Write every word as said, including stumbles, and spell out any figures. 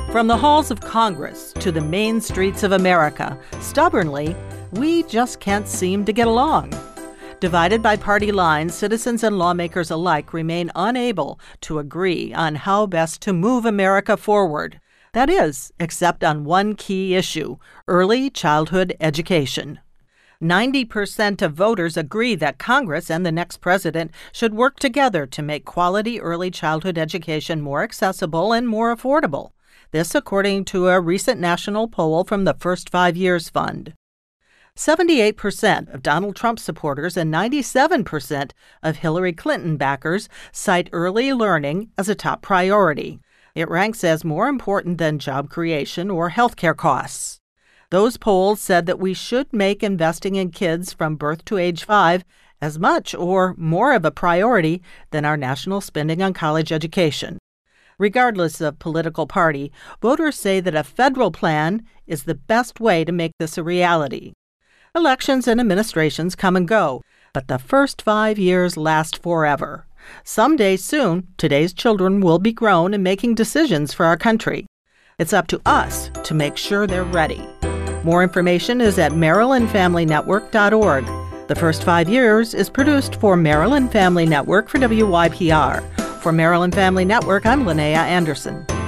From the halls of Congress to the main streets of America, stubbornly, we just can't seem to get along. Divided by party lines, citizens and lawmakers alike remain unable to agree on how best to move America forward. That is, except on one key issue, early childhood education. ninety percent of voters agree that Congress and the next president should work together to make quality early childhood education more accessible and more affordable. This according to a recent national poll from the First Five Years Fund. seventy-eight percent of Donald Trump supporters and ninety-seven percent of Hillary Clinton backers cite early learning as a top priority. It ranks as more important than job creation or health care costs. Those polls said that we should make investing in kids from birth to age five as much or more of a priority than our national spending on college education. Regardless of political party, voters say that a federal plan is the best way to make this a reality. Elections and administrations come and go, but the first five years last forever. Someday soon, today's children will be grown and making decisions for our country. It's up to us to make sure they're ready. More information is at maryland family network dot org. The First Five Years is produced for Maryland Family Network for W Y P R. For Maryland Family Network, I'm Linnea Anderson.